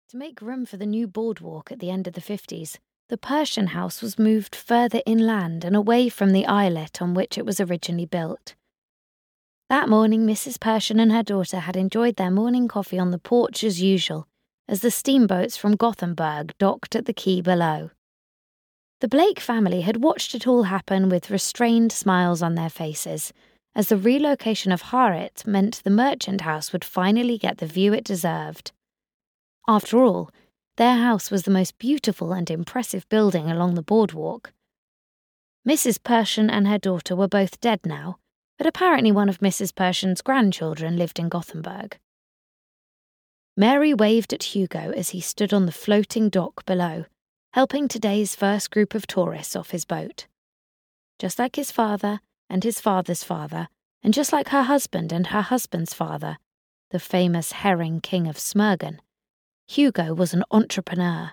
To make room for the new boardwalk at the end of the 50s, the Persian house was moved further inland and away from the islet on which it was originally built. That morning, Mrs. Persian and her daughter had enjoyed their morning coffee on the porch as usual, as the steamboats from Gothenburg docked at the quay below. The Blake family had watched it all happen with restrained smiles on their faces, as the relocation of Harriet meant the merchant house would finally get the view it deserved. After all, their house was the most beautiful and impressive building along the boardwalk. Mrs. Persian and her daughter were both dead now, but apparently one of Mrs. Persian's grandchildren lived in Gothenburg. Mary waved at Hugo as he stood on the floating dock below, helping today's first group of tourists off his boat. Just like his father and his father's father, and just like her husband and her husband's father, the famous herring king of Smögen, Hugo was an entrepreneur.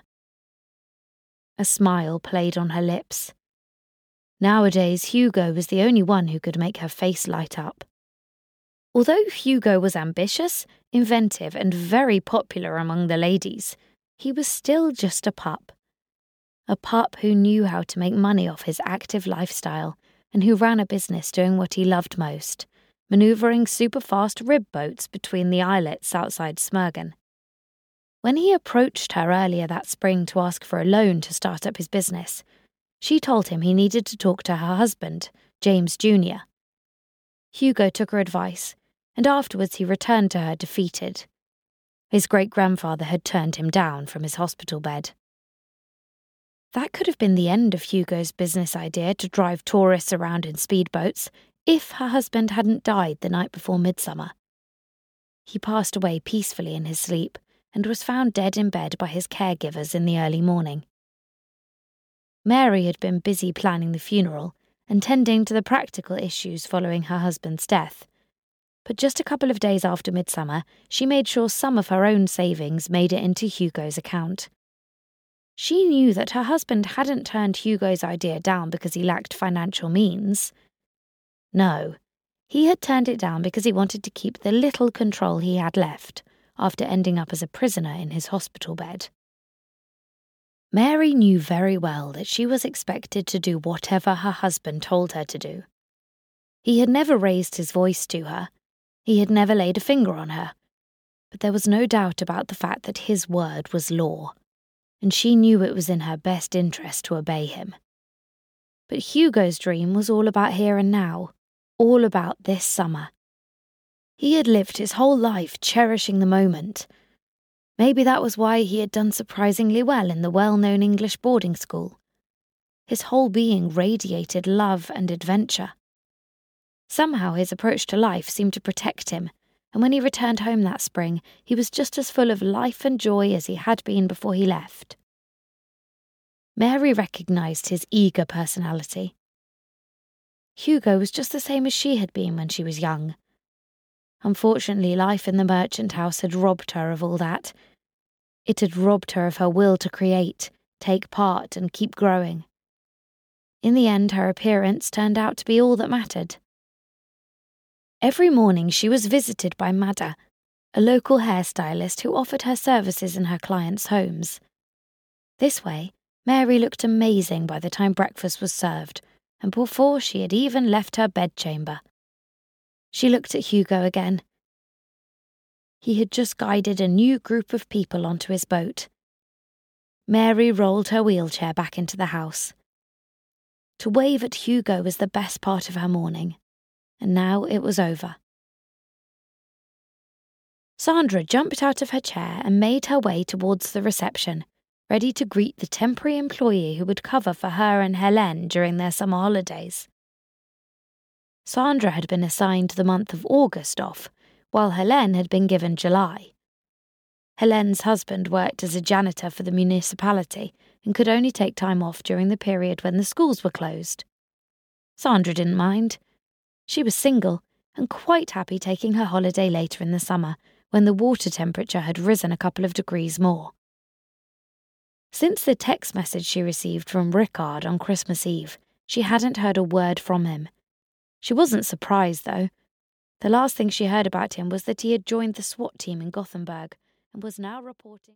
A smile played on her lips. Nowadays, Hugo was the only one who could make her face light up. Although Hugo was ambitious, inventive, and very popular among the ladies, he was still just a pup. A pup who knew how to make money off his active lifestyle and who ran a business doing what he loved most, manoeuvring super-fast rib boats between the islets outside Smögen. When he approached her earlier that spring to ask for a loan to start up his business, she told him he needed to talk to her husband, James Jr. Hugo took her advice, and afterwards he returned to her defeated. His great-grandfather had turned him down from his hospital bed. That could have been the end of Hugo's business idea to drive tourists around in speedboats if her husband hadn't died the night before midsummer. He passed away peacefully in his sleep and was found dead in bed by his caregivers in the early morning. Mary had been busy planning the funeral and tending to the practical issues following her husband's death, but just a couple of days after midsummer, she made sure some of her own savings made it into Hugo's account. She knew that her husband hadn't turned Hugo's idea down because he lacked financial means. No, he had turned it down because he wanted to keep the little control he had left after ending up as a prisoner in his hospital bed. Mary knew very well that she was expected to do whatever her husband told her to do. He had never raised his voice to her. He had never laid a finger on her. But there was no doubt about the fact that his word was law, and she knew it was in her best interest to obey him. But Hugo's dream was all about here and now, all about this summer. He had lived his whole life cherishing the moment. Maybe that was why he had done surprisingly well in the well-known English boarding school. His whole being radiated love and adventure. Somehow his approach to life seemed to protect him, and when he returned home that spring, he was just as full of life and joy as he had been before he left. Mary recognised his eager personality. Hugo was just the same as she had been when she was young. Unfortunately, life in the merchant house had robbed her of all that. It had robbed her of her will to create, take part, and keep growing. In the end, her appearance turned out to be all that mattered. Every morning she was visited by Madda, a local hairstylist who offered her services in her clients' homes. This way, Mary looked amazing by the time breakfast was served, and before she had even left her bedchamber. She looked at Hugo again. He had just guided a new group of people onto his boat. Mary rolled her wheelchair back into the house. To wave at Hugo was the best part of her morning, and now it was over. Sandra jumped out of her chair and made her way towards the reception, ready to greet the temporary employee who would cover for her and Helene during their summer holidays. Sandra had been assigned the month of August off, while Helene had been given July. Helene's husband worked as a janitor for the municipality and could only take time off during the period when the schools were closed. Sandra didn't mind. She was single and quite happy taking her holiday later in the summer, when the water temperature had risen a couple of degrees more. Since the text message she received from Rickard on Christmas Eve, she hadn't heard a word from him. She wasn't surprised, though. The last thing she heard about him was that he had joined the SWAT team in Gothenburg and was now reporting.